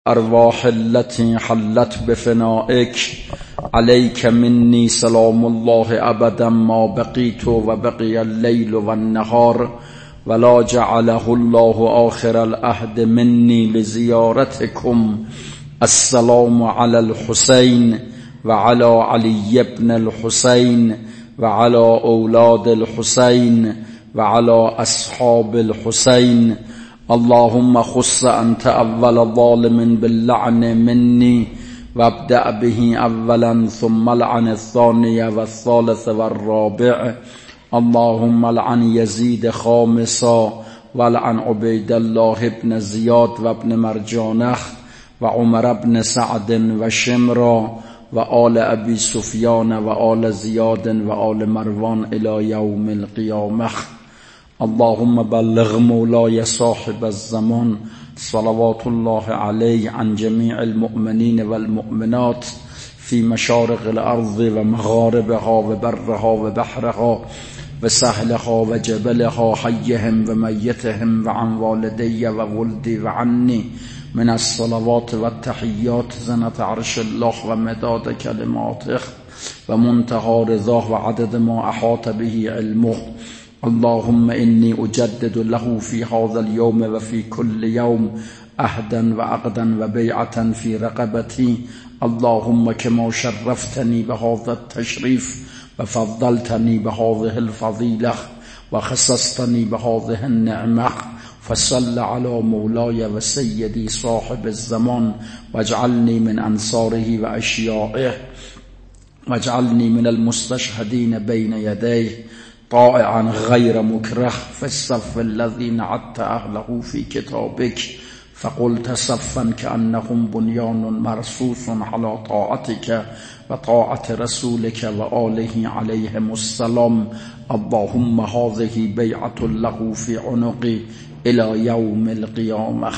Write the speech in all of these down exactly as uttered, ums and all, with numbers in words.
ارواح التي حلت بفنائك عليك مني سلام الله ابدا ما بقيت وبقي الليل والنهار ولا جعله الله آخر العهد مني لزيارتكم. السلام على الحسين وعلى علي بن الحسين وعلى أولاد الحسين وعلى أصحاب الحسين. اللهم خص أنت أول ظالم باللعن مني وابدأ به أولا ثم لعن الثاني والثالث والرابع. اللهم لعن يزيد خامسا ولعن عبيد الله بن زياد وابن مرجانخ وعمر بن سعد وشمرا وآل أبي سفيان وآل زياد وآل مروان إلى يوم القيامة. اللهم بلغ مولاي صاحب الزمان صلوات الله عليه عن جميع المؤمنين والمؤمنات في مشارق الأرض ومغاربها وبرها وبحرها وسهلها وجبلها حيهم وميتهم وعن والدي وولدي وعني من الصلوات والتحيات زنة عرش الله ومداد كلماته ومنتهى رضاه وعدد ما أحاط به علمه. اللهم إني أجدد له في هذا اليوم وفي كل يوم عهدا وعقدا وبيعة في رقبتي. اللهم كما شرفتني بهذا التشريف وفضلتني بهذه الفضيلة وخصصتني بهذه النعمة فصل على مولاي وسيدي صاحب الزمان واجعلني من أنصاره وأشيائه واجعلني من المستشهدين بين يديه طائعا غير مكره في الصف الذي نعدت أهله في كتابك فقلت صفا كأنهم بنيان مرصوص على طاعتك وطاعة رسولك وآله عليهم السلام. اللهم هذه بيعة له في عنقي إلى يوم القيامة.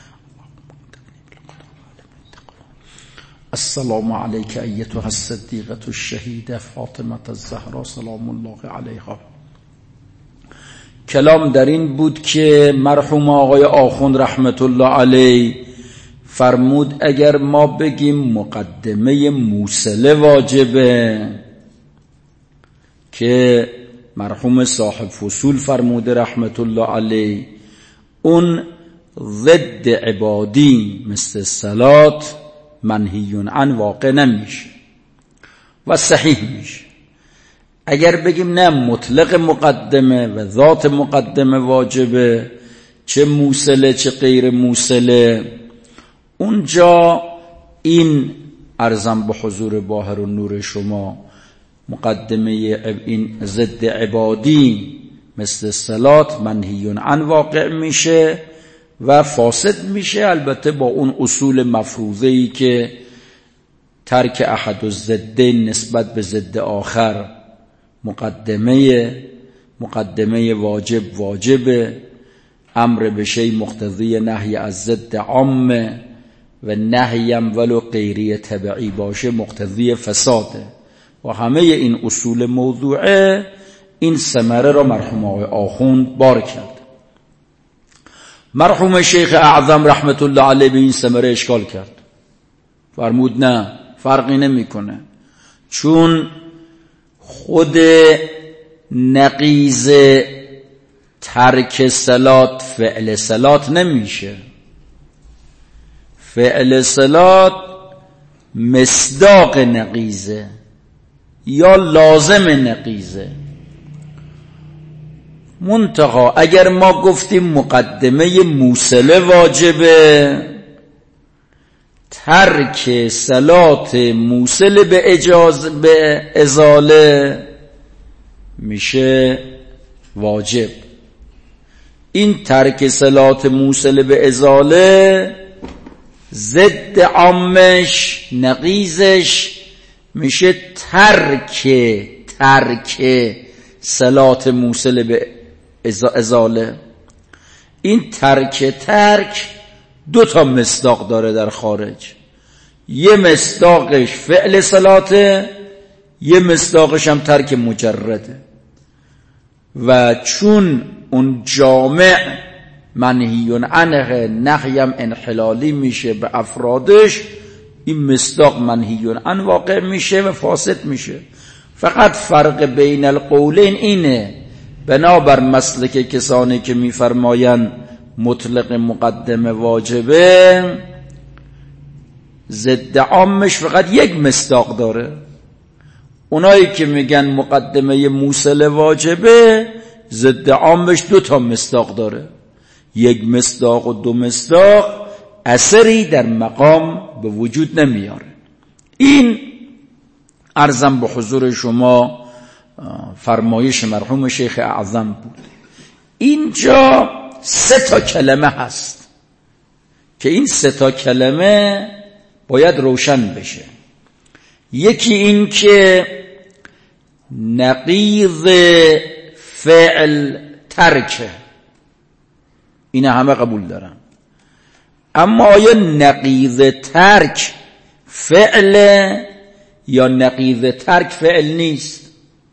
السلام عليك أيتها الصديقة الشهيدة فاطمة الزهراء سلام الله عليها. کلام در این بود که مرحوم آقای آخوند رحمت الله علیه فرمود اگر ما بگیم مقدمه موصله واجبه که مرحوم صاحب فصول فرموده رحمت الله علیه اون ضد عبادی مثل صلات منهیون عن واقع نمیشه و صحیح میشه. اگر بگیم نه مطلق مقدمه و ذات مقدمه واجبه چه موصله چه غیر موصله اونجا این عرضم به حضور باهر و نور شما مقدمه این ضد عبادی مثل صلات منهیون عن واقع میشه و فاسد میشه، البته با اون اصول مفروضه‌ای که ترک احد الضدین نسبت به ضد آخر مقدمه مقدمه واجب واجبه، امر به شیء مقتضی نهی از ضد عامه و نهیم ولو غیری تبعی باشه مقتضی فساده و همه این اصول موضوعه این ثمره را مرحوم آقای آخوند بار کرد. مرحوم شیخ اعظم رحمت الله علیه به این ثمره اشکال کرد، فرمود نه فرقی نمیکنه، چون خود نقیض ترک صلات فعل صلات نمیشه، فعل صلات مصداق نقیضه یا لازم نقیضه. منتها اگر ما گفتیم مقدمه موصله واجبه، ترک صلات موصل به اجازه به ازاله میشه واجب. این ترک صلات موصل به ازاله ضد عامش نقیضش میشه ترک ترک صلات موصل به ازاله. این ترک ترک دو تا مصداق داره در خارج، یه مصداقش فعل صلاته، یه مصداقش هم ترک مجرده. و چون اون جامع منهی عنه نهیم انحلالی میشه به افرادش، این مصداق منهی عنه واقع میشه و فاسد میشه. فقط فرق بین القولین اینه، بنابر مسلک کسانی که میفرمایند مطلق مقدمه واجبه، ضد عامش فقط یک مصداق داره. اونایی که میگن مقدمه موصل واجبه، ضد عامش دو تا مصداق داره، یک مصداق و دو مصداق اثری در مقام به وجود نمیاره. این عرضم به حضور شما فرمایش مرحوم شیخ اعظم بود. اینجا سه تا کلمه هست که این سه تا کلمه باید روشن بشه. یکی این که نقیض فعل ترکه، این همه قبول دارن، اما آیا نقیض ترک فعل یا نقیض ترک فعل نیست؟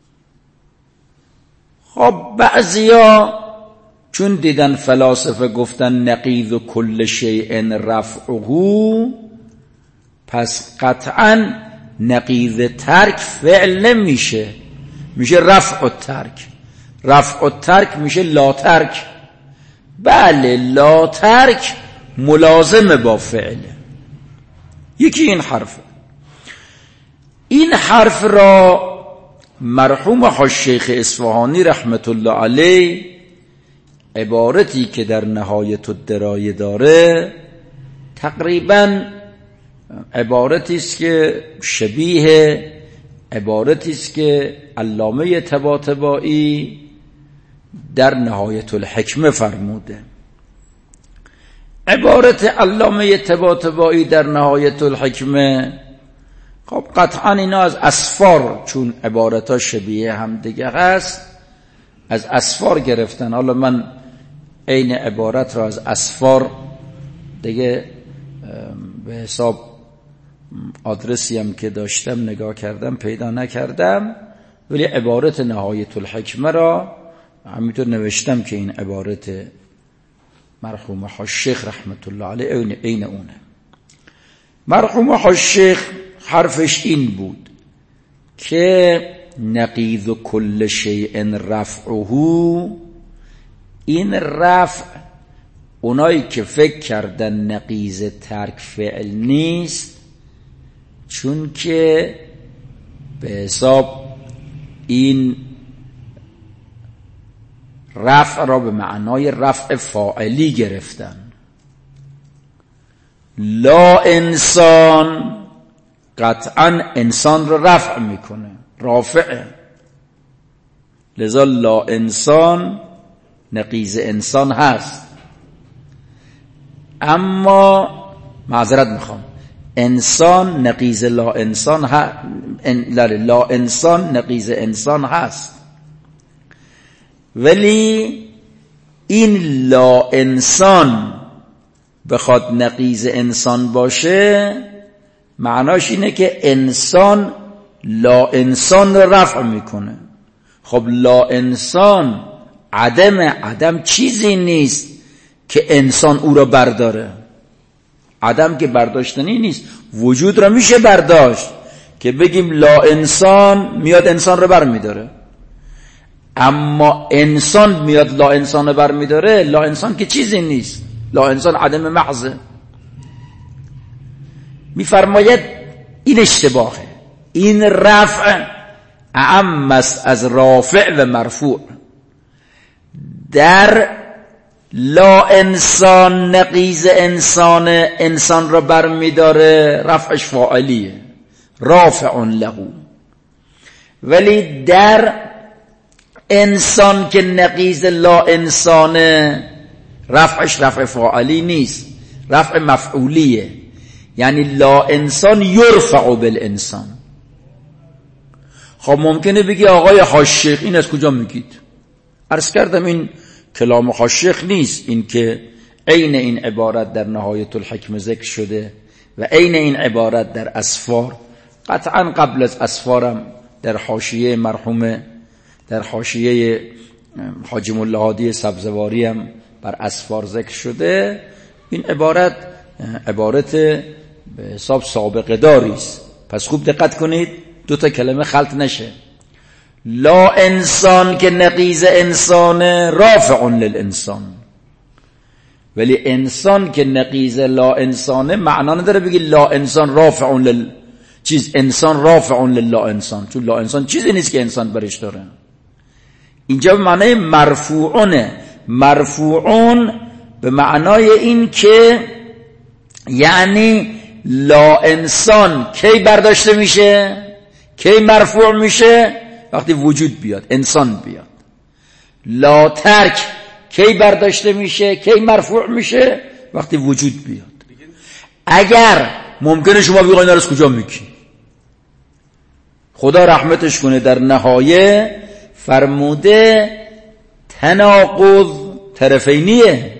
خب بعضیا چون دیدن فلاسفه گفتن نقیض کل شیء رفعه، پس قطعا نقیض ترک فعل نمیشه، میشه رفع الترک. رفع الترک میشه لا ترک. بله لا ترک ملازمه با فعله. یکی این حرفه. این حرف را مرحوم حاج شیخ اصفهانی رحمت الله علیه عبارتی که در نهایت الدرایه داره تقریبا عبارتی است که شبیه عبارتی است که علامه طباطبایی در نهایت الحکمه فرموده. عبارت علامه طباطبایی در نهایت الحکمه، خب قطعا اینا از اسفار، چون عبارتها شبیه هم دیگه هست، از اسفار گرفتن. حالا من عین عبارت را از اسفار دیگه به حساب آدرسی هم که داشتم نگاه کردم پیدا نکردم، ولی عبارت نهایت الحکمه را همینطور نوشتم که این عبارت مرحوم حاج شیخ رحمت الله علیه عین اونه. مرحوم حاج شیخ حرفش این بود که نقیض کل شیء رفعه، این رفع اونایی که فکر کردن نقیض ترک فعل نیست، چون که به حساب این رفع را به معنای رفع فاعلی گرفتن. لا انسان قطعا انسان را رفع میکنه، رافعه، لذا لا انسان نقیض انسان هست. اما معذرت میخوام، انسان نقیض لا انسان ها... لا انسان نقیض انسان هست، ولی این لا انسان بخواد نقیض انسان باشه معناش اینه که انسان لا انسان رو رفع میکنه. خب لا انسان عدم عدم چیزی نیست که انسان او را برداره، عدم که برداشتنی نیست، وجود را میشه برداشت که بگیم لا انسان میاد انسان رو بر میداره، اما انسان میاد لا انسان رو بر میداره، لا انسان که چیزی نیست، لا انسان عدم محضه. میفرماید این اشتباهه، این رفع اعم است از رافع و مرفوع. در لا انسان نقیض انسان انسان را بر میداره، رفعش فاعلیه، رافع له، ولی در انسان که نقیض لا انسانه رفعش رفع فاعلی نیست، رفع مفعولیه، یعنی لا انسان یرفع بالانسان. خب ممکنه بگی آقای حاج شیخ این از کجا میگید؟ عرض کردم این کلام حاج شیخ نیست، این که عین این عبارت در نهایت الحکمه ذکر شده و عین این عبارت در اسفار. قطعا قبل از اسفارم در حاشیه مرحوم در حاشیه حاجی ملا هادی سبزواری هم بر اسفار ذکر شده، این عبارت عبارت به حساب سابقه داری است. پس خوب دقت کنید دو تا کلمه خلط نشه. لا انسان که نقیض انسان رافع للانسان، ولی انسان که نقیض لا انسانه معنا نداره بگی لا انسان رافع لل چیز انسان رافع للا انسان، چون لا انسان چیزی نیست که انسان برش داره. اینجا به معنای مرفوعونه. مرفوعون به معنای این که یعنی لا انسان کی برداشته میشه، کی مرفوع میشه؟ وقتی وجود بیاد، انسان بیاد. لا ترک کی برداشته میشه، کی مرفوع میشه؟ وقتی وجود بیاد. اگر ممکنه شما بگید اینا رو از کجا میگی؟ خدا رحمتش کنه در نهایه فرموده تناقض طرفینیه.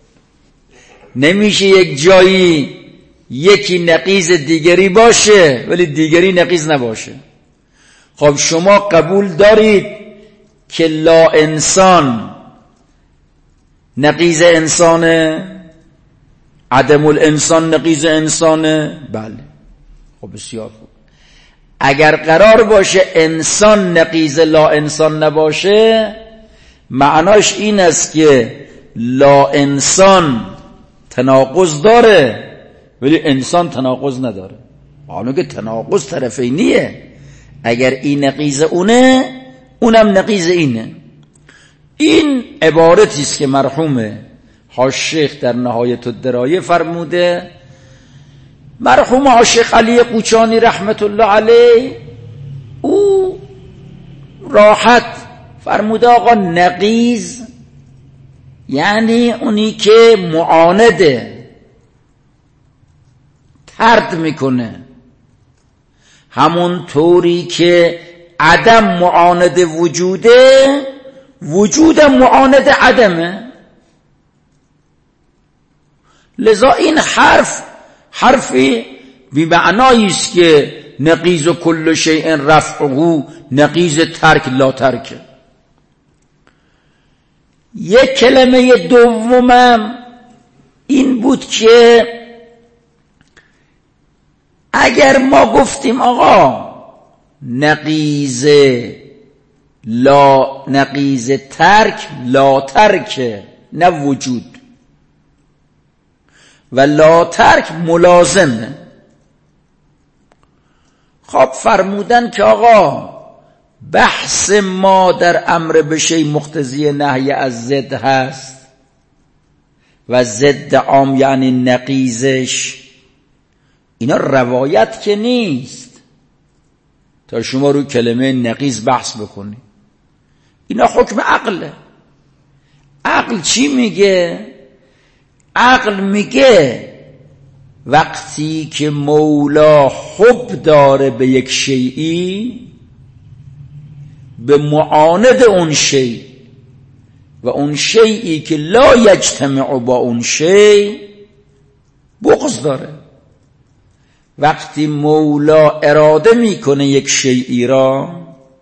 نمیشه یک جایی یکی نقیض دیگری باشه ولی دیگری نقیض نباشه. خب شما قبول دارید که لا انسان نقیض انسانه، عدم الانسان نقیض انسانه؟ بله. خب بسیار خوب. اگر قرار باشه انسان نقیض لا انسان نباشه، معناش این است که لا انسان تناقض داره ولی انسان تناقض نداره. حالا که تناقض طرفینیه، اگر این نقیض اونه اونم نقیض اینه. این عبارتی است که مرحوم حاج شیخ در نهایت الدرایه فرموده. مرحوم حاج شیخ علی قوچانی رحمت الله علیه او راحت فرموده آقا نقیض یعنی اونی که معانده، طرد میکنه، همون طوری که عدم معاند وجوده، وجودم معاند عدمه. لذا این حرف حرفی بی معنایی است که نقیض و کل شیء رفعه نقیض ترک لا ترک. یک کلمه دومم این بود که اگر ما گفتیم آقا نقیض لا نقیض ترک لا ترک نه وجود و لا ترک ملازمه. خب فرمودن که آقا بحث ما در امر به شیء مقتضی نهی از ضد هست و ضد عام یعنی نقیضش، اینا روایت که نیست تا شما رو کلمه نقیض بحث بکنی. اینا حکم عقله. عقل چی میگه؟ عقل میگه وقتی که مولا حب داره به یک شیئی، به معاند اون شیء و اون شیئی که لا یجتمع با اون شیء بغض داره. وقتی مولا اراده میکنه یک شیئی را،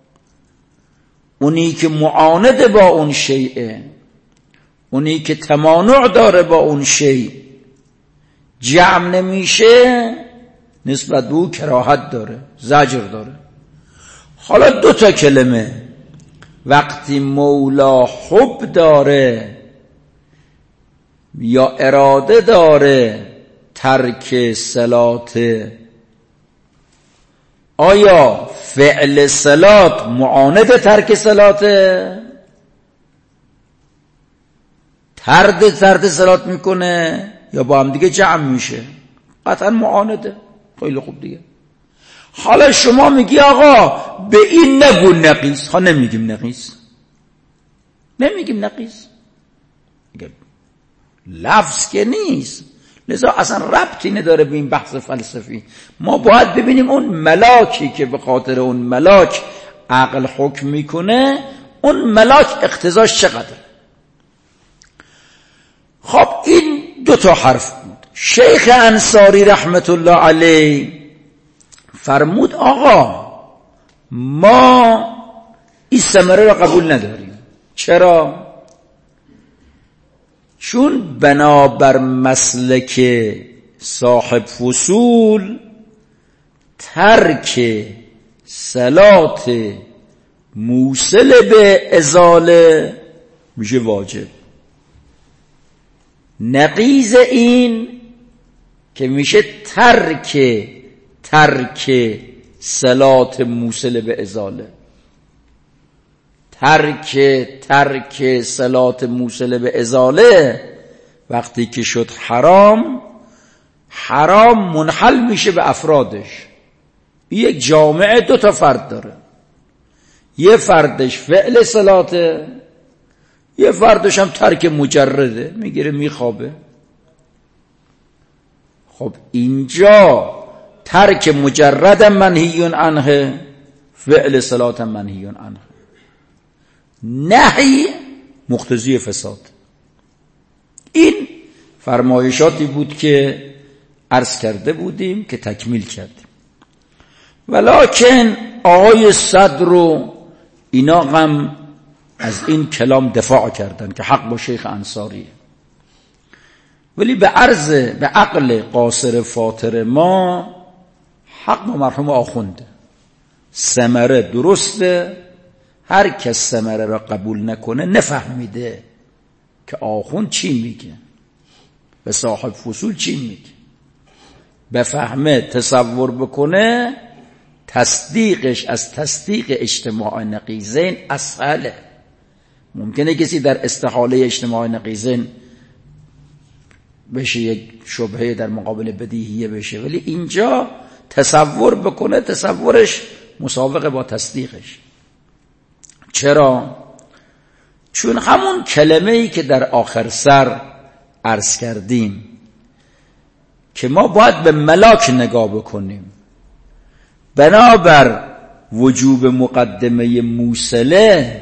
اونی که معاند با اون شیء، اونی که تمانع داره با اون شیء جمع نمیشه، نسبت به او کراهت داره، زجر داره. حالا دو تا کلمه، وقتی مولا حب داره یا اراده داره ترک صلات، آیا فعل صلات معاند ترک صلاته؟ ترد ترد صلات میکنه یا با هم دیگه جمع میشه؟ قطعا معانده. خیلی خوب دیگه. حالا شما میگی آقا به این نگو نقیض. ها نمیگیم نقیض، نمیگیم نقیض، لفظ که نیست. لذا اصلا ربطی نداره به این بحث فلسفی. ما باید ببینیم اون ملاکی که به خاطر اون ملاک عقل حکم میکنه، اون ملاک اقتضاش چقدر. خب این دو تا حرف بود. شیخ انصاری رحمت الله علیه فرمود آقا ما این ثمره را قبول نداریم. چرا؟ چون بنابر مسلک صاحب فصول ترک صلات موصل به ازاله میشه واجب. نقیض این که میشه ترک ترک صلات موصل به ازاله. ترک ترک صلات موصل به ازاله وقتی که شد حرام، حرام منحل میشه به افرادش. یک جامعه دو تا فرد داره، یه فردش فعل صلاته، یه فردش هم ترک مجرده، میگیره میخوابه. خب اینجا ترک مجرد منهی عنه، فعل صلات منهی عنه. نهی مقتضی فساد. این فرمایشاتی بود که عرض کرده بودیم که تکمیل کردیم. ولکن آقای صدر رو اینا هم از این کلام دفاع کردن که حق با شیخ انصاریه، ولی به عرض به عقل قاصر فاطر ما حق با مرحوم آخونده. ثمره درسته، هر کس ثمره را قبول نکنه نفهمیده که آخوند چی میگه، به صاحب فصول چی میگه، بفهمه تصور بکنه، تصدیقش از تصدیق اجتماع نقیضین اسهله. ممکنه کسی در استحاله اجتماع نقیضین بشه یک شبهه در مقابل بدیهیه بشه، ولی اینجا تصور بکنه، تصورش مسابقه با تصدیقش. چرا؟ چون همون کلمه‌ای که در آخر سر عرض کردیم که ما باید به ملاک نگاه بکنیم، بنابر وجوب مقدمه موصله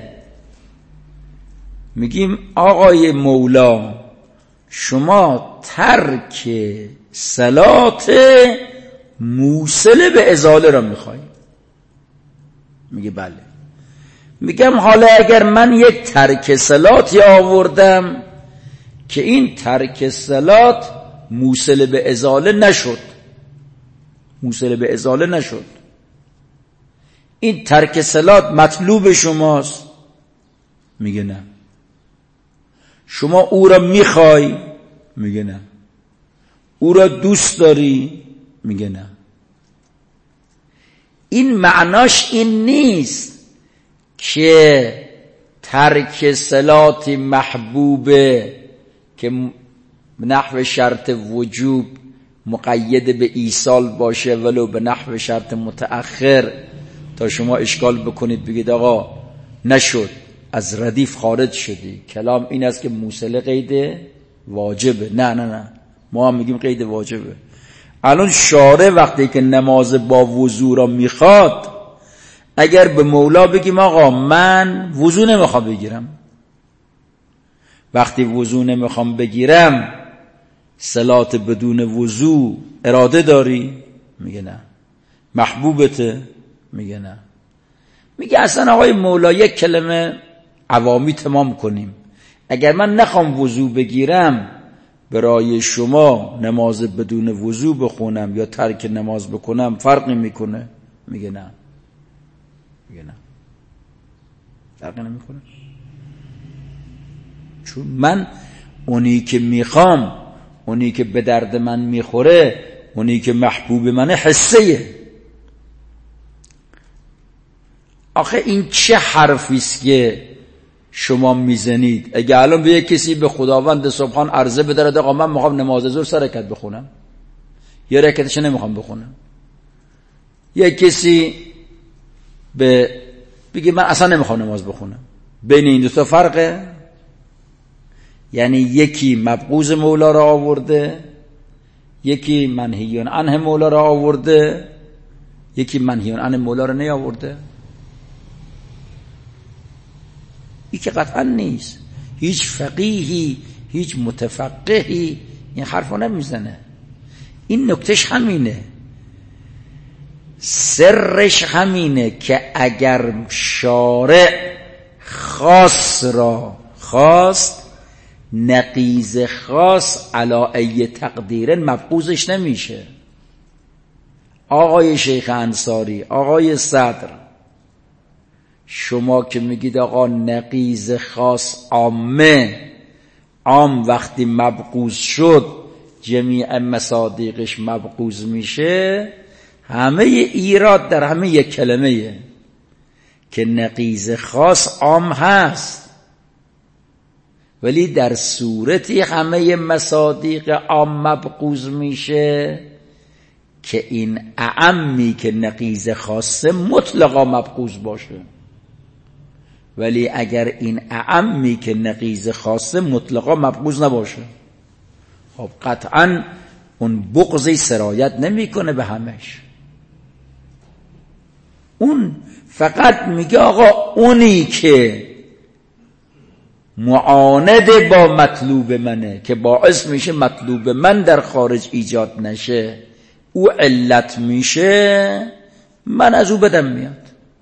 میگیم آقای مولا شما ترک صلات موصله به ازاله را میخوایی؟ میگه بله. میگم حالا اگر من یک ترک صلاتی آوردم که این ترک صلات موصله به ازاله نشد، موصله به ازاله نشد، این ترک صلات مطلوب شماست؟ میگه نه. شما او را میخوای؟ میگه نه. او را دوست داری؟ میگه نه. این معناش این نیست که ترک صلات محبوبه که نحو شرط وجوب مقید به ایصال باشه ولو به نحو شرط متأخر، تا شما اشکال بکنید بگید آقا نشد، از ردیف خارج شدی. کلام این است که موصله قید واجبه. نه نه نه، ما هم میگیم قید واجبه. الان شارع وقتی که نماز با وضو را میخواد، اگر به مولا بگیم آقا من وضو نمیخوام بگیرم، وقتی وضو نمیخوام بگیرم صلات بدون وضو اراده داری؟ میگه نه. محبوبته؟ میگه نه. میگه اصلا آقای مولا یک کلمه عوامی تمام کنیم، اگر من نخوام وضو بگیرم برای شما نماز بدون وضو بخونم یا ترک نماز بکنم فرقی میکنه؟ میگه نه. میگه نه، فرقی نمیکنه. چون من اونی که میخوام، اونی که به درد من میخوره، اونی که محبوب منه حسیه. آخه این چه حرفیست که شما میزنید؟ اگه الان به یک کسی به خداوند سبحان عرضه بدارد آقا من میخوام نماز ظهر سه رکعت بخونم، یه رکعتش نمیخوام بخونم، یک کسی به بگه من اصلا نمیخوام نماز بخونم، بین این دو تا فرقه. یعنی یکی مبغوض مولا را آورده، یکی منهی عنه مولا را آورده، یکی منهی عنه مولا را نیاورده. این که قطعا نیست. هیچ فقیهی، هیچ متفقهی این حرفو نمیزنه. این نکتهش همینه، سرش همینه که اگر شارع خاص را خواست نقیض خاص علی ای تقدیر مبغوضش نمیشه. آقای شیخ انصاری، آقای صدر، شما که میگید آقا نقیض خاص عامه، عام وقتی مبغوض شد جمیع مصادیقش مبغوض میشه، همه ایراد در همه یک کلمه که نقیض خاص عام هست، ولی در صورتی همه مصادیق عام مبغوض میشه که این اعمی که نقیض خاصه مطلقا مبغوض باشه. ولی اگر این اعمی که نقیض خاصه مطلقا مبغوض نباشه، خب قطعا اون بغضی سرایت نمیکنه به همش. اون فقط میگه آقا اونی که معاند با مطلوب منه که باعث میشه مطلوب من در خارج ایجاد نشه، او علت میشه، من از او بدم میاد.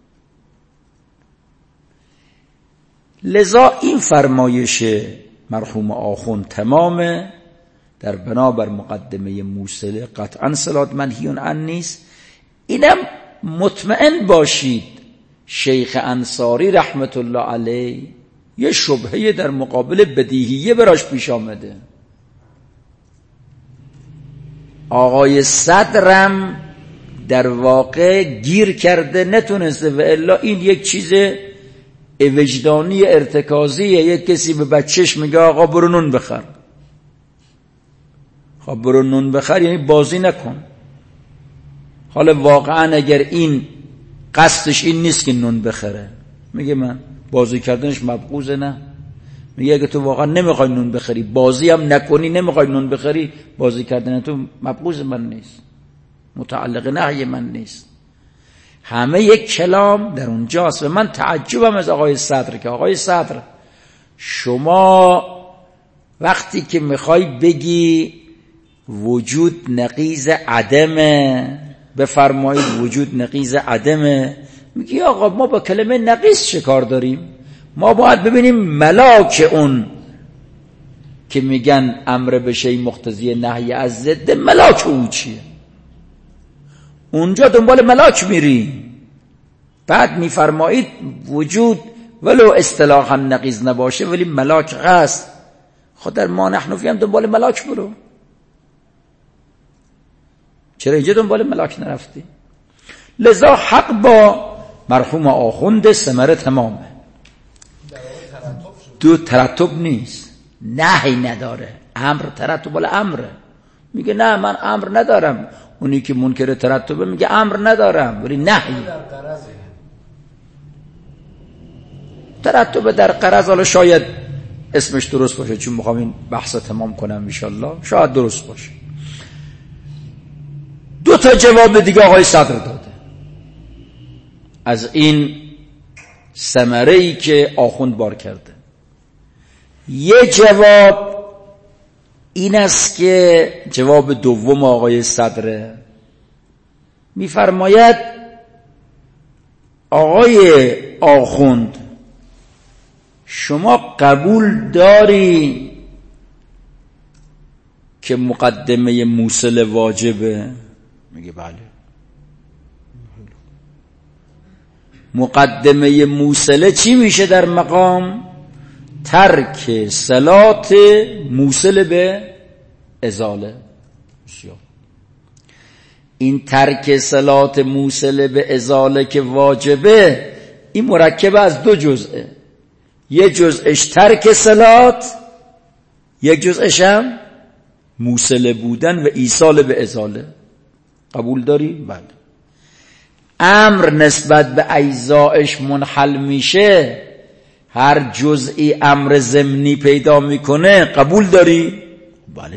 لذا این فرمایش مرحوم آخوند تمامه در بنابر مقدمه موصله قطعا صلات منهی عن نیست. اینم مطمئن باشید شیخ انصاری رحمت الله علیه یه شبهه در مقابل بدیهیه براش پیش آمده. آقای صدرم در واقع گیر کرده نتونسته، و الا این یک چیز وجدانی ارتکازیه. یک کسی به بچهش میگه آقا برو نون بخر، خب برو نون بخر یعنی بازی نکن. حالا واقعا اگر این قصدش این نیست که نون بخره، میگه من بازی کردنش مبغوضه، نه، میگه اگه تو واقعا نمیخوای نون بخری، بازی هم نکنی، نمیخوای نون بخری، بازی کردن تو مبغوض من نیست، متعلق نهی من نیست. همه یک کلام در اونجاست. و من تعجبم از آقای صدر که آقای صدر شما وقتی که میخوای بگی وجود نقیض عدمه، بفرمایید وجود نقیض عدمه، میگی آقا ما با کلمه نقیض چه کار داریم؟ ما باید ببینیم ملاک اون که میگن امر به شیء مقتضی نهی از ضد، ملاک او چیه؟ اونجا دنبال ملاک میری. بعد میفرمایید وجود ولو اصطلاحا نقیض نباشه ولی ملاک هست. خود در ما نحنفی هم دنبال ملاک برو. چرا اینجا دنبال ملاک نرفتی؟ لذا حق با مرحوم آخوند ثمره تمامه. دو ترتب نیست، نهی نداره. امر ترتب ولا امره. میگه نه من امر ندارم. اونی که منکر ترتبه میگه امر ندارم ولی نهی. ترتب در قرض، حالا شاید اسمش درست باشه چون میخوام این بحث تمام کنم انشالله، شاید درست باشه. دو تا جواب دیگه آقای صدر داده از این ثمره‌ای که آخوند بار کرده. یه جواب این است که جواب دوم آقای صدره، میفرماید آقای آخوند شما قبول داری که مقدمه موصل واجبه؟ میگه بله. مقدمه موصله چی میشه در مقام؟ ترک صلات موصل به ازاله. این ترک صلات موصل به ازاله که واجبه، این مرکب از دو جزئه. یک جزءش ترک صلات، یک جزءش هم موصل بودن و ایصال به ازاله. قبول داری؟ بله. امر نسبت به اجزایش منحل میشه، هر جزئی امر ضمنی پیدا میکنه. قبول داری؟ بله.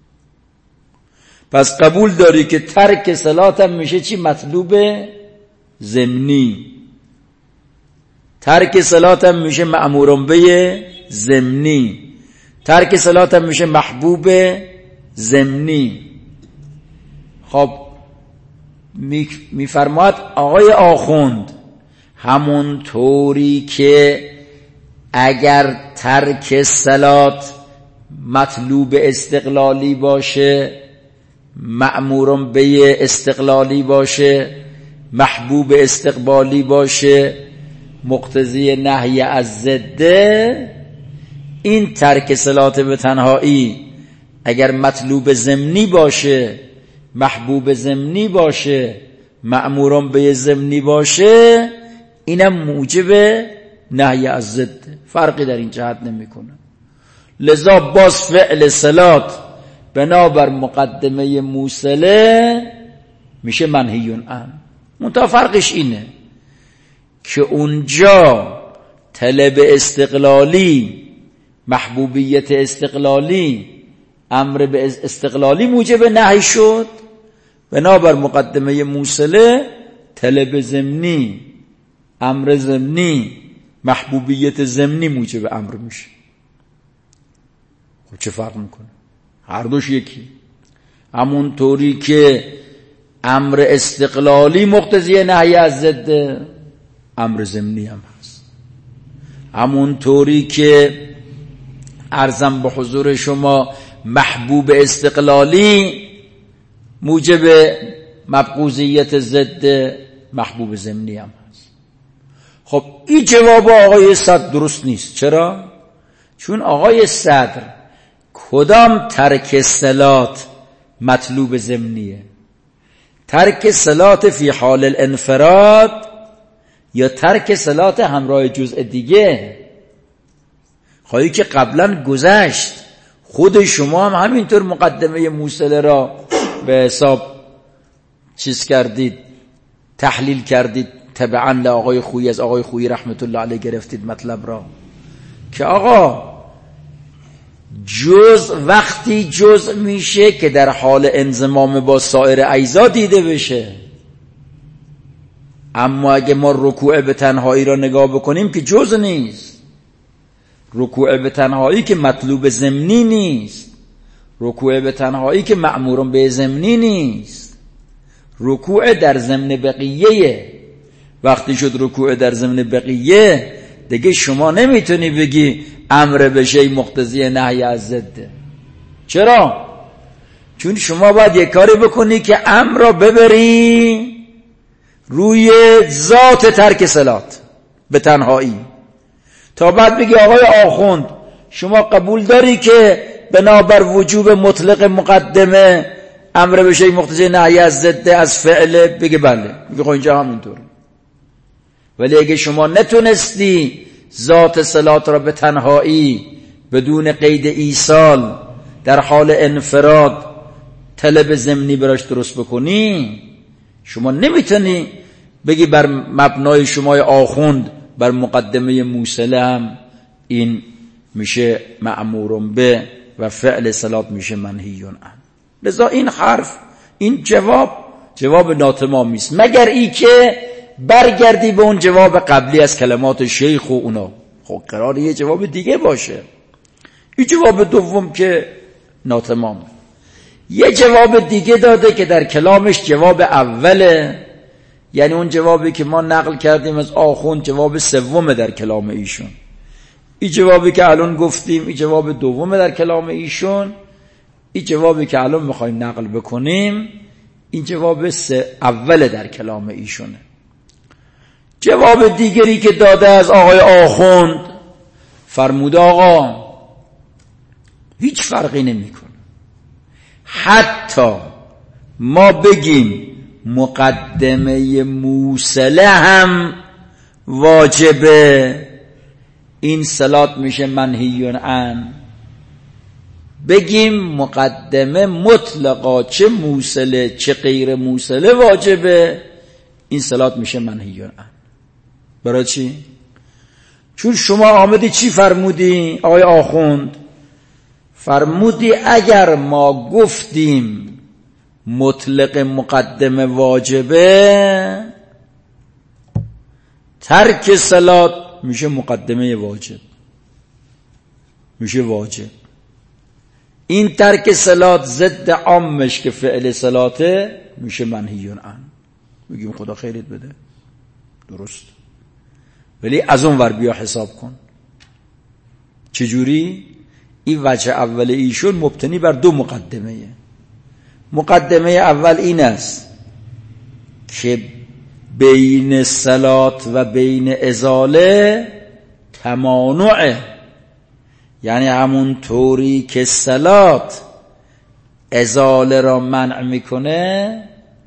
پس قبول داری که ترک صلات هم میشه چی؟ مطلوب ضمنی. ترک صلات هم میشه مأمور به ضمنی. ترک صلات هم میشه محبوب ضمنی. خب میفرماد آقای آخوند همون طوری که اگر ترک صلات مطلوب استقلالی باشه، مأمورم به استقلالی باشه، محبوب استقبالی باشه، مقتضی نهی از ضده، این ترک صلات به تنهایی اگر مطلوب ضمنی باشه، محبوب ضمنی باشه، مأمورم به ضمنی باشه، اینم موجب نهی از ضد، فرقی در این جهت نمیکنه. لذا باز فعل صلات بنابر مقدمه موصله میشه منهی عنه. منتها فرقش اینه که اونجا طلب استقلالی، محبوبیت استقلالی، امر به استقلالی موجب نهی شد، بنابر مقدمه موصله طلب ضمنی، امر ضمنی، محبوبیت ضمنی موجب امر میشه. خب چه فرق میکنه؟ هر دوش یکی. همون طوری که امر استقلالی مقتضی نهی از ضد، امر ضمنی هم هست. همون طوری که عرضم به حضور شما محبوب استقلالی موجب مبغوضیت ضد، محبوب ضمنی هم هست. خب این جواب آقای صدر درست نیست. چرا؟ چون آقای صدر کدام ترک صلات مطلوب ضمنیه؟ ترک صلات فی حال الانفراد یا ترک صلات همراه جزء دیگه؟ خواهی که قبلا گذشت، خود شما هم همینطور مقدمه موصله را به حساب چیز کردید، تحلیل کردید، تبعا لآقای خویی، از آقای خویی رحمت الله علیه گرفتید مطلب را که آقا جزء وقتی جزء میشه که در حال انضمام با سایر اجزا دیده بشه. اما اگه ما رکوع به تنهایی را نگاه بکنیم که جزء نیست، رکوع به تنهایی که مطلوب ضمنی نیست، رکوع به تنهایی که مأمورم به ضمنی نیست، رکوع در ضمن بقیه. وقتی شد رکوع در ضمن بقیه دیگه شما نمیتونی بگی امر به شیء مقتضی نهی از ضده. چرا؟ چون شما باید یک کاری بکنی که امر را ببری روی ذات ترک صلات به تنهایی، تا بعد بگی آقای آخوند شما قبول داری که بنابر وجوب مطلق مقدمه امر به شیء مقتضی نهی از ضده از فعل؟ بگی بله. میگه خب اینجا همینطوره. ولی اگه شما نتونستی ذات صلات را به تنهایی بدون قید ایصال در حال انفراد طلب ضمنی براش درست بکنی، شما نمیتونی بگی بر مبنای شمای آخوند بر مقدمه موصله هم این میشه مأمورم به و فعل صلات میشه منهی عنه. لذا این حرف، این جواب جواب ناتمامی است، مگر ای که برگردی به اون جواب قبلی از کلمات شیخ و اونا. خب قرار یه جواب دیگه باشه. این جواب دوم که ناتمام. یه جواب دیگه داده که در کلامش جواب اوله، یعنی اون جوابی که ما نقل کردیم از آخوند جواب سومه در کلام ایشون. این جوابی که الان گفتیم این جواب دومه در کلام ایشون. این جوابی که الان میخوایم نقل بکنیم این جواب سه اوله در کلام ایشونه. جواب دیگری که داده از آقای آخوند فرموده آقا هیچ فرقی نمیکنه، حتی ما بگیم مقدمه موصله هم واجبه، این صلات میشه منهی عنه. بگیم مقدمه مطلقا چه موصله چه غیر موصله واجبه، این صلات میشه منهی عنه. برای چی؟ چون شما آمدی چی فرمودی آقای آخوند؟ فرمودی اگر ما گفتیم مطلق مقدمه واجبه، ترک صلات میشه مقدمه واجب، میشه واجب. این ترک صلات ضد عامش که فعل صلاته میشه منهی عنه. میگیم خدا خیرت بده، درست، ولی از اون ور بیا حساب کن. چجوری؟ این وجه اول ایشون مبتنی بر دو مقدمه. مقدمه اول این است که بین صلات و بین ازاله تمانعه، یعنی همون طوری که صلات ازاله را منع میکنه،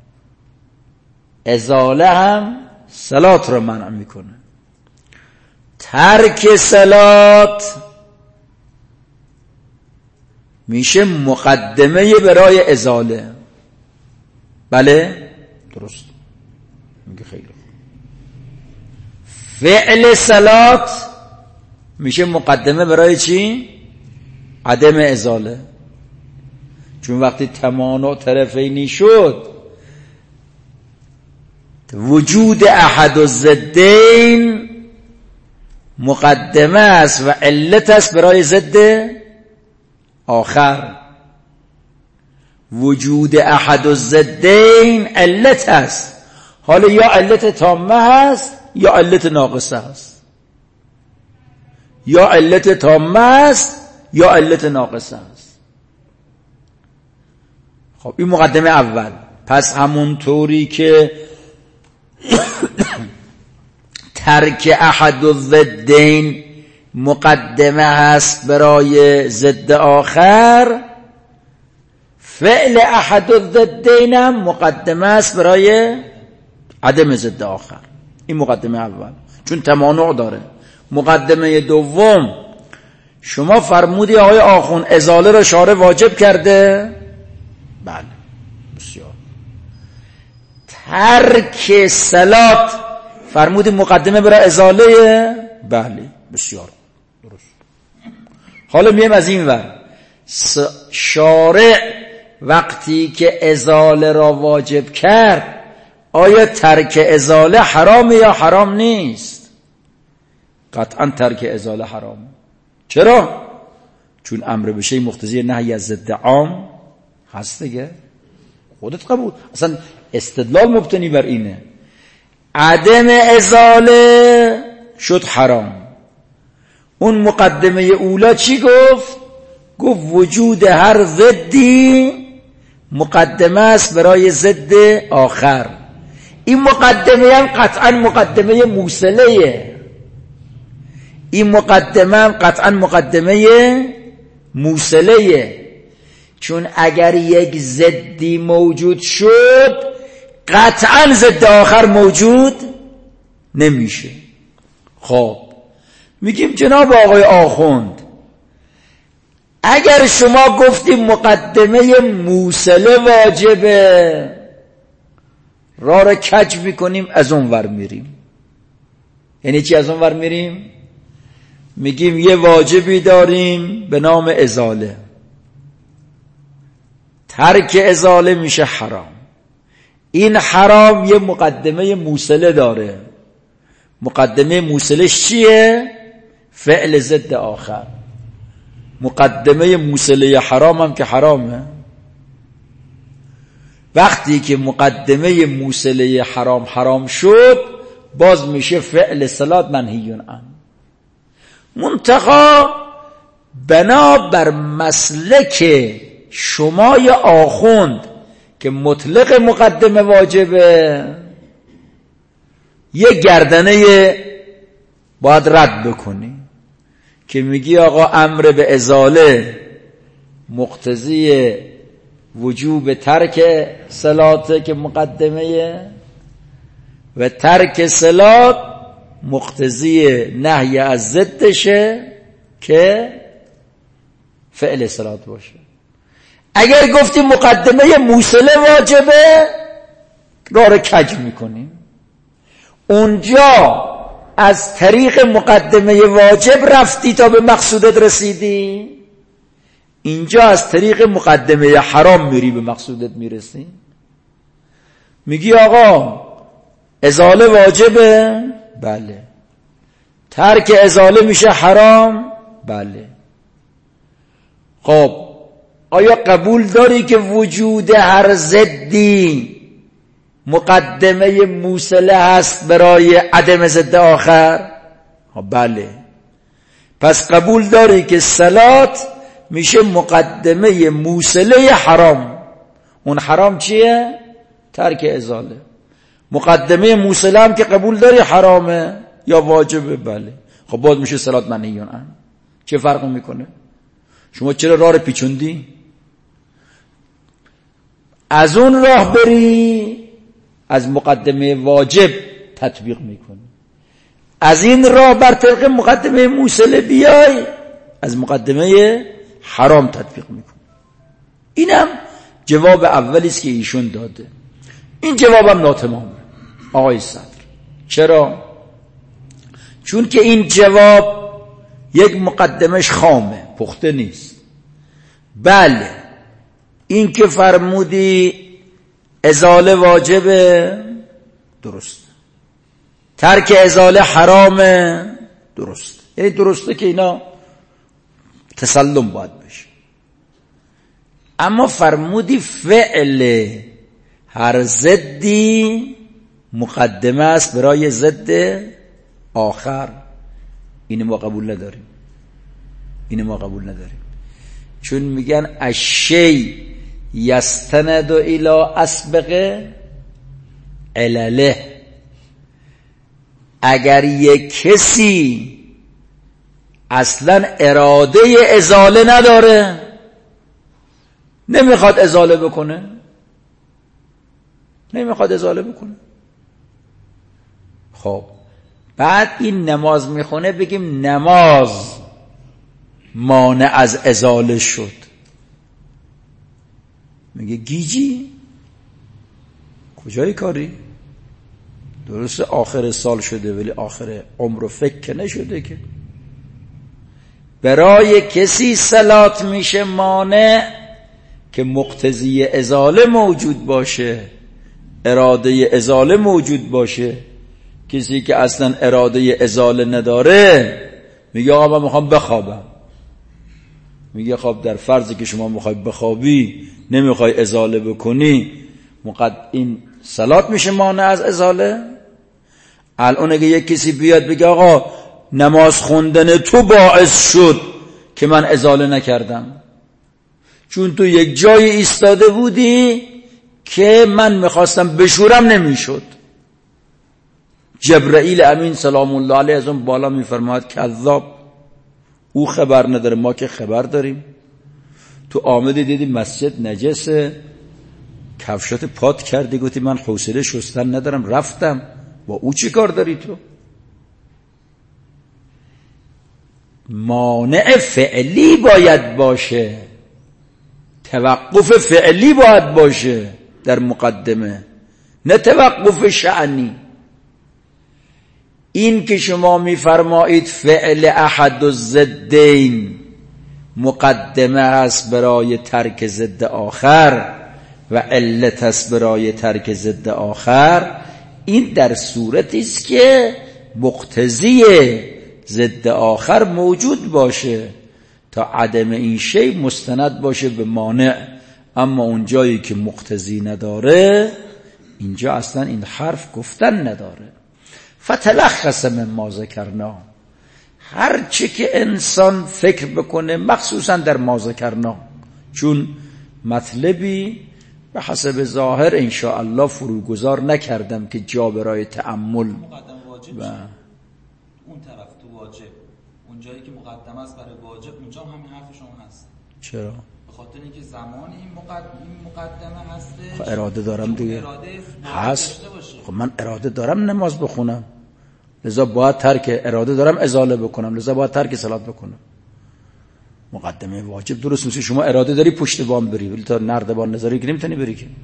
ازاله هم صلات را منع میکنه. ترک صلات میشه مقدمه برای ازاله. بله درست میگه. خیلی فعل صلات میشه مقدمه برای چی؟ عدم ازاله. چون وقتی تمانع طرفینی شد، وجود احد الضدین مقدمه است و علت است برای ضد آخر. وجود احد الضدین علت است، حالا یا علت تامه هست یا علت ناقصه هست، یا علت تامه است یا علت ناقصه هست. خب این مقدمه اول. پس همون طوری که ترک احد الضدین مقدمه هست برای ضد آخر، فعل احد الضدین هم مقدمه است برای عدم ضد آخر. این مقدمه اول، چون تمانع داره. مقدمه دوم، شما فرمودی آقای آخوند ازاله را شارع واجب کرده؟ بله بسیار. ترک صلات فرمودی مقدمه برای ازاله؟ بله بسیار درست. حالا میایم از این ور. شارع وقتی که ازاله را واجب کرد، آیا ترک ازاله حرام یا حرام نیست؟ قطعا ترک ازاله حرام. چرا؟ چون امر به شیء مقتضی نهی از ضد عام هست دیگه. خودت قبول. اصلا استدلال مبتنی بر اینه. عدم ازاله شد حرام. اون مقدمه اولا چی گفت؟ گفت وجود هر ضدی مقدمه است برای ضد آخر. این مقدمه هم قطعا مقدمه موصله. این مقدمه هم قطعا مقدمه موصله. چون اگر یک ضدی موجود شد، قطعا ضد آخر موجود نمیشه. خب میگیم جناب آقای آخوند، اگر شما گفتیم مقدمه موصله واجبه، راه را کج میکنیم، از اون ور میریم. یعنی چی از اون ور میریم؟ میگیم یه واجبی داریم به نام ازاله، ترک ازاله میشه حرام. این حرام یه مقدمه موصله داره. مقدمه موصلش چیه؟ فعل ضد آخر. مقدمه موصله حرام هم که حرامه. وقتی که مقدمه موصله حرام حرام شد، باز میشه فعل صلات منهی عنه. منتها بنا بر مسلک شمای آخوند که مطلق مقدمه واجبه، یه گردنه باید رد بکنی که میگی آقا امر به ازاله مقتضی وجوب ترک صلاته که مقدمه، و ترک صلات مقتضی نهی از ضدشه که فعل صلات باشه. اگر گفتی مقدمه موصله واجبه، راه را کج میکنیم. اونجا از طریق مقدمه واجب رفتی تا به مقصودت رسیدی، اینجا از طریق مقدمه حرام میری به مقصودت میرسی. میگی آقا ازاله واجبه؟ بله. ترک ازاله میشه حرام؟ بله. خب آیا قبول داری که وجود هر ضدی مقدمه موصله هست برای عدم ضد آخر؟ بله. پس قبول داری که صلات میشه مقدمه موصله حرام. اون حرام چیه؟ ترک ازاله. مقدمه موصله هم که قبول داری حرامه یا واجبه؟ بله. خب باز میشه صلات منهی عنه. چه فرق میکنه؟ شما چرا راه رو پیچوندی؟ از اون راه بری از مقدمه واجب تطبیق میکنی، از این راه بر طبق مقدمه موصله بیای از مقدمه حرام تطبیق میکنی. اینم جواب اولی است که ایشون داده. این جوابم ناتمامه آقای صدر. چرا؟ چون که این جواب یک مقدمش خامه، پخته نیست. بله این که فرمودی ازاله واجبه، درست. ترک ازاله حرامه، درست. یعنی درسته که اینا تسلم باید بشه. اما فرمودی فعل هر ضدی مقدمه است برای ضد آخر. اینو ما قبول نداریم. اینو ما قبول نداریم. چون میگن الشی یستند الی اسبق علله. اگر یک کسی اصلا اراده ازاله نداره، نمیخواد ازاله بکنه، نمیخواد ازاله بکنه، خب بعد این نماز میخونه بگیم نماز مانع از ازاله شد. میگه گیجی کجای کاری؟ درسته آخر سال شده ولی آخر عمر فکر که نشده که. برای کسی صلات میشه مانع که مقتضی ازاله موجود باشه، اراده ازاله موجود باشه. کسی که اصلا اراده ازاله نداره میگه آقا من میخوام بخوابم. میگه خب در فرضی که شما میخوای بخوابی نمیخوای ازاله بکنی، مقد این صلات میشه مانع از ازاله؟ الان اگه یک کسی بیاد بگه آقا نماز خوندن تو باعث شد که من ازاله نکردم، چون تو یک جای ایستاده بودی که من میخواستم بشورم نمیشد. جبرائیل امین سلام الله علیه از اون بالا میفرماید کذاب، او خبر نداره، ما که خبر داریم. تو آمدی دیدی مسجد نجسه، کفشات پات کردی، گفتی من حوصله شستن ندارم رفتم. با او چی کار داری تو؟ مانع فعلی باید باشه، توقف فعلی باید باشه در مقدمه، نه توقف شأنی. این که شما میفرمایید فعل احد الضدین مقدمه است برای ترک ضد آخر و علت است برای ترک ضد آخر، این در صورتی است که مقتضی ضد آخر موجود باشه تا عدم این شی مستند باشه به مانع. اما اون جایی که مقتضی نداره اینجا اصلا این حرف گفتن نداره. فتلخص مما ذکرنا، هر چی که انسان فکر بکنه مخصوصا در ما ذکرنا، چون مطلبی به حسب ظاهر انشاءالله فروگذار نکردم که جا برای تأمل. مقدم واجب و اون طرف تو واجب، اون جایی که مقدمه است برای واجب اونجا هم همین حرف شما هست. چرا؟ به خاطر اینکه زمانی این مقدمه مقدمه هستش. خب اراده دارم دیگه. هست. خب من اراده دارم نماز بخونم، لذا باید ترک اراده دارم ازاله بکنم، لذا باید ترک صلات بکنم. مقدمه واجب درست میشه. شما اراده داری پشت بام بری ولی تا نردبان نظری که نمیتونی بری که.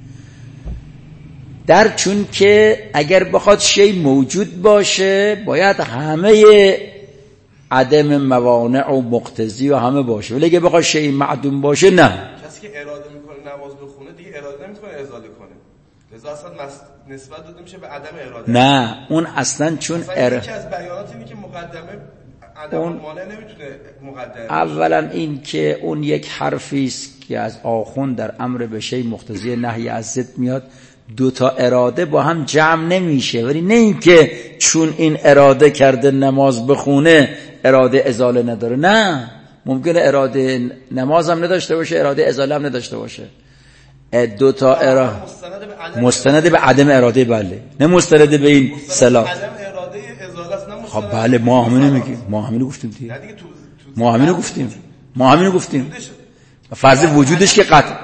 در چون که اگر بخواد شی موجود باشه باید همه عدم موانع و مقتضی و همه باشه، ولی اگه بخواد شی معدوم باشه نه. کسی که اراده میکنه نماز بخونه دیگه اراده نمیتونه ازاله کنه، لذا اصلا نسبت داده میشه به عدم اراده. نه اون اصلا چون اراده یکی از بیانات اینه که مقدمه عدم مانع نمیتونه مقدمه. اولا این که اون یک حرفی است که از آخوند در امر به شی مقتضی نهی از ضد میاد، دو تا اراده با هم جمع نمیشه. ولی نه این که چون این اراده کرده نماز بخونه اراده ازاله نداره، نه، ممکنه اراده نماز هم نداشته باشه، اراده ازاله هم نداشته باشه. دو تا اراده مستند به عدم اراده، بله، نه مستند به این صلاح. خب بله، ما همینو میگیم، ما همینو گفتیم دیگه، ما همینو گفتیم ما همینو گفتیم فرض وجودش که قطع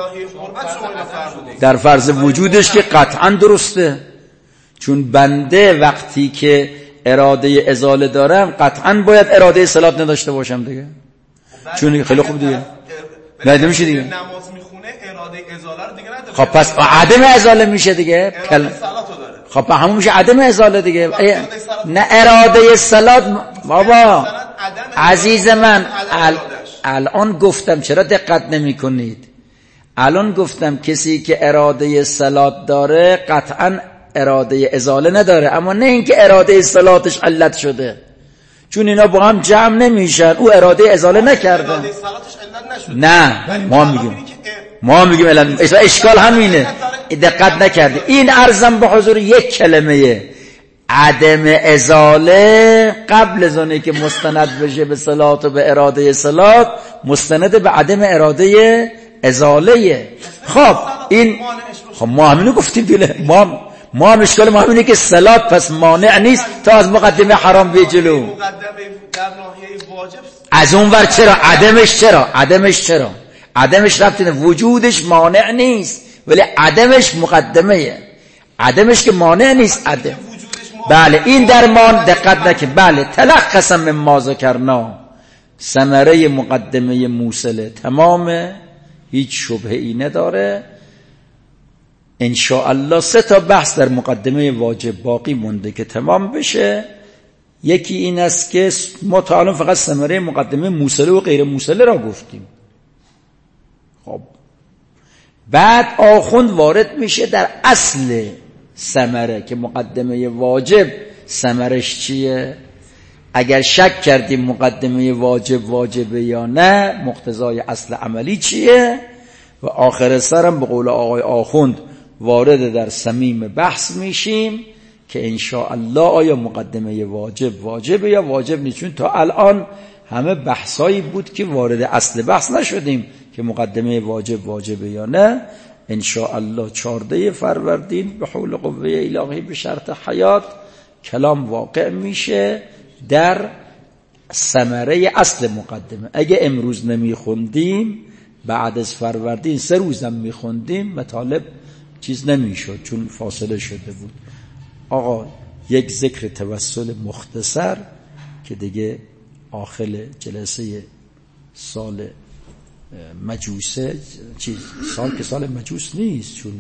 در فرض وجودش که قطعا درسته، چون بنده وقتی که اراده ازاله دارم قطعا باید اراده صلات نداشته باشم دیگه، چون خیلی خوب دیگه نه نمیشه دیگه، نماز میخونه اراده ازاله رو دیگه نداره. خب پس عدم ازاله میشه دیگه، خب پس همون میشه عدم ازاله دیگه. نه اراده صلات بابا عزیز من، الان گفتم چرا دقت نمی کنید؟ الان گفتم کسی که اراده صلات داره قطعا اراده ازاله نداره، اما نه اینکه اراده صلاتش علت شده، چون اینا با هم جمع نمیشن. او اراده ازاله نکرده، اراده صلاتش علت نشده. نه ما میگیم ما میگیم علت، اشکال همینه، دقت نکرده. این عرضم به حضور یک کلمه عدم ازاله قبل از اونه که مستند بشه به صلات و به اراده صلات، مستند به عدم اراده ازاله. خب این خب ما همینو گفتیم دیگه، ما ما هم اشکال ما همینه که صلات پس مانع نیست تا از مقدمه حرام به جلو. از اون ور چرا عدمش چرا عدمش چرا عدمش ربطی نه، وجودش مانع نیست ولی عدمش مقدمه، عدمش که مانع نیست عدم. بله این درمان دقت نکن، بله تلخصا من ما ذکرنا، ثمره مقدمه موصله تمامه، هیچ شبهه ای نداره. ان شاء الله سه تا بحث در مقدمه واجب باقی مونده که تمام بشه. یکی این است که ما تا الان فقط ثمره مقدمه موصله و غیر موصله را گفتیم. خب بعد آخوند وارد میشه در اصل ثمره که مقدمه واجب ثمرش چیه. اگر شک کردیم مقدمه واجب واجبه یا نه، مقتضای اصل عملی چیه، و آخر سرم به قول آقای آخوند وارد در صمیم بحث میشیم که ان شاء الله آیا مقدمه واجب واجبه یا واجب نیست، چون تا الان همه بحثایی بود که وارد اصل بحث نشدیم که مقدمه واجب واجبه یا نه. ان شاء الله چهارده فروردین به حول قوه الهی به شرط حیات کلام واقع میشه در ثمره اصل مقدمه. اگه امروز نمیخوندیم بعد از فروردین سه روزم میخوندیم مطالب چیز نمیشد چون فاصله شده بود. آقا یک ذکر توسل مختصر که دیگه آخر جلسه سال مجوسه، چیز سال که سال مجوس نیست چون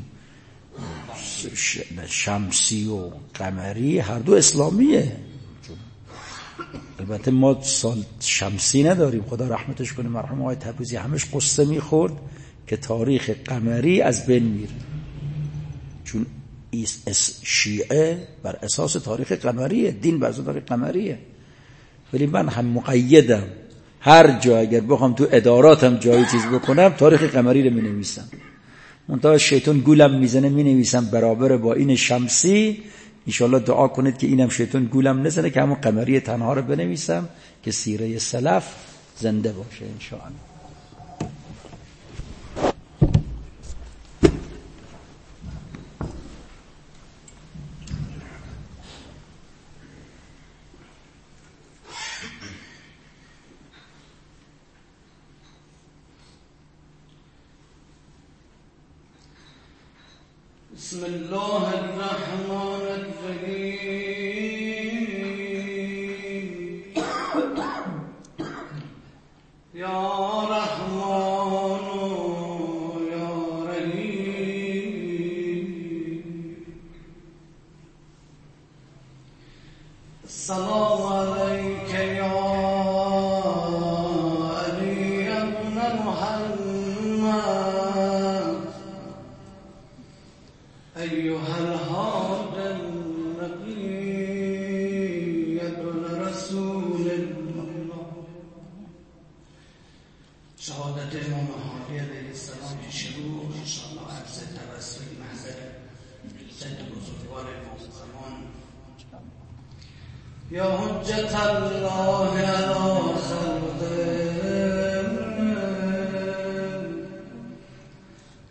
شمسی و قمری هر دو اسلامیه، البته ما سال شمسی نداریم، خدا رحمتش کنه مرحوم آقای تبریزی همش قصه میخورد که تاریخ قمری از بین میره، چون شیعه بر اساس تاریخ قمریه، دین بر اساس تاریخ قمریه. ولی من هم مقیدم، هر جا اگر بخوام تو اداراتم جایی چیز بکنم تاریخ قمری رو می نویسم، منتها شیطان گولم میزنه می نویسم برابر با این شمسی. انشاءالله دعا کنید که اینم شیطان گولم نزنه که همون قمری تنها رو بنویسم که سیره سلف زنده باشه انشاءالله. بسم الله الرحمن الرحیم یا رحمان یا رحیم السلام علیک یا علی ابن محمد أيها الهادي النبي ابن رسول الله. شهادت امام هادی علیه السلام که شروع انشاءالله عرض توسل محضر سید بزرگوار امام زمان یا حجت الله علی خلقه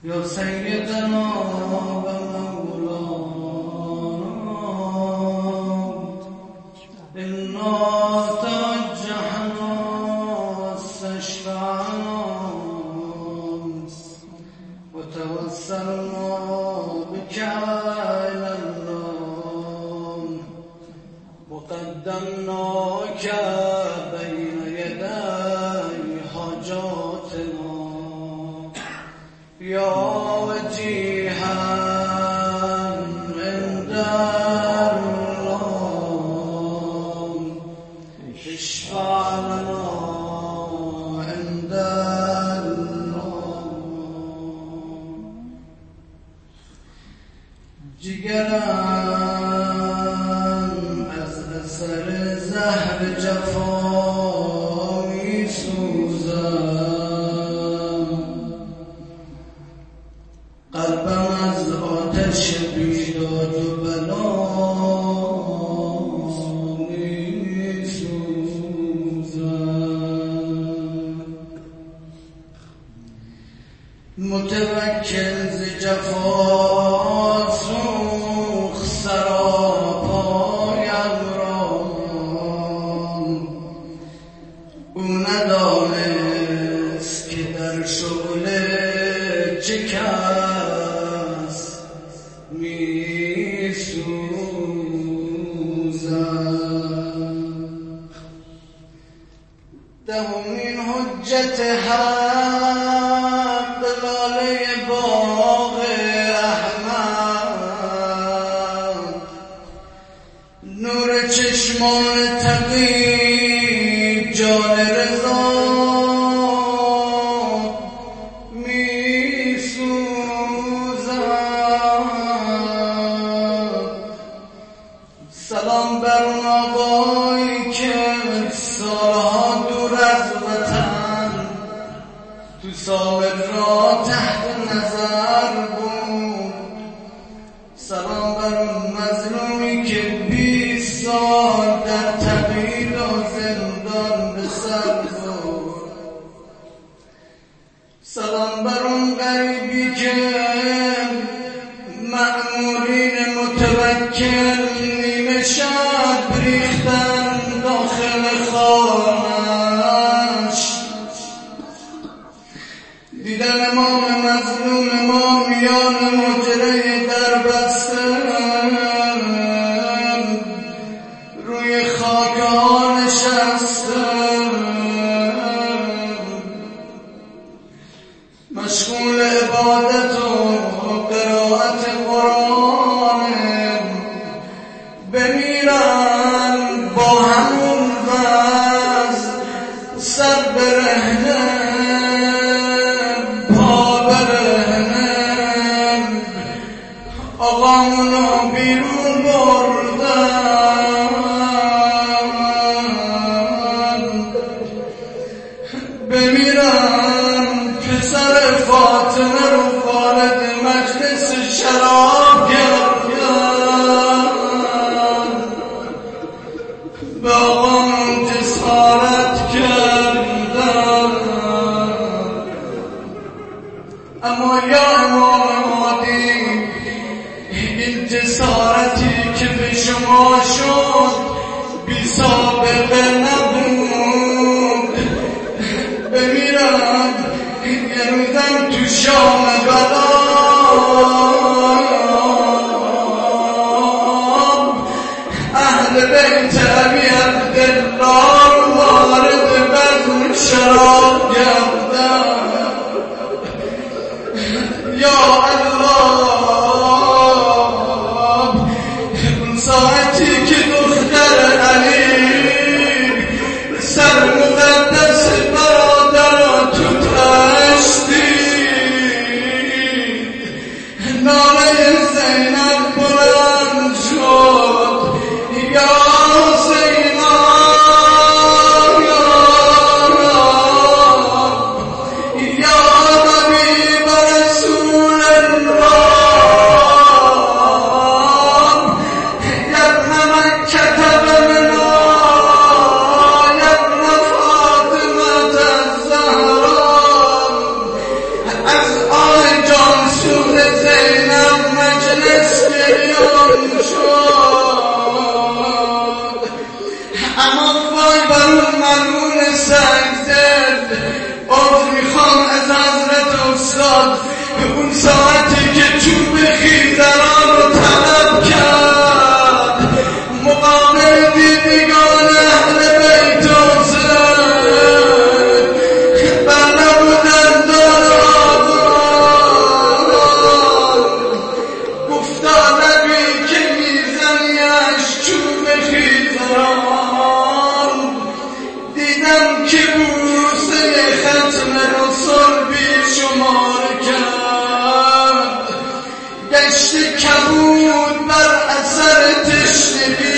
یا سیدنا و إنا توجهنا واستشفعنا وتوسلنا بك إلى الله وقدمناك بين يدي حاجاتنا يا وجيها عند اشفع لنا عند الله. جگرم از اثر زهر جفا می سوزم، قلبم از آتش بیداد و بلا متوکل ز جفا سوخت سراپایم را، او ندانست که در شعله چه کس می سوزم. دهمین حجت حق لاله باغ احمد، نور چشمان تقی جان رضا می سوزد. سلام بر اون آقایی که سالها دور از وطن تو سامر را تحت نظر بود. سلام بر اون مظلومی که بیست سال در تبعید و زندان به سر بود. سلام بر اون غریبی که مأمورین متوکل نیمه شب ریختن داخل خانه‌اش. دیدن امام مظلوم ما میان مجره در بسته روی خاک ها نشسته، مشغول عبادت و قرائت قرآن. بمیرن با همون وضع، سر برهنه آقامونو بیرون بردن. بمیرن پسر فاطمه رو وارد مجلس شراب کردن، به آقامون جسارت کردن. اما یا امام مادی، این جسارتی که به شما شد بی سابقه نبود. بمیرم یه روزم تو شام بلا اهل بیت ابی عبدالله وارد بزم شراب کردن. یا الله، ساعتی که دختر علی سر مقدس برادر تو تشتی، نامه زینب بلند شد. یا زینب، یا به خیزران دیدم که بوسه ختم رسول بیشمار کرد گشت کبود بر اثر تشنگی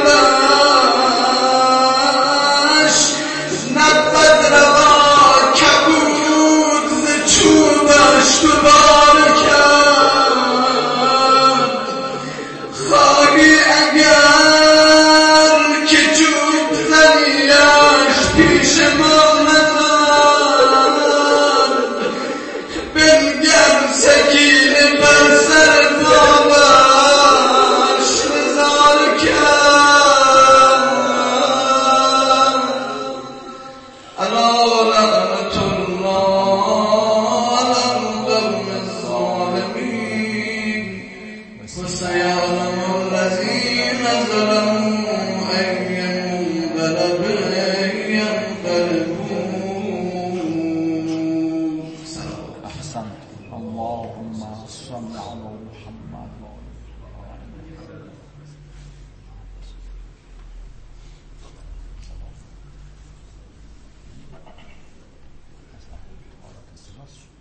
لبش نبود روا کبود ز چوبش دوبار کرد خواهی اگر که چوب زنیش پیش ما نزد بنگر سکینه بر سر بابش نزار کرد الا لعنت الله علی القوم الظالمین وسيعلم الذين ظلموا أي منقلب ينقلبون. احسنت. اللهم صل على محمد. Gracias.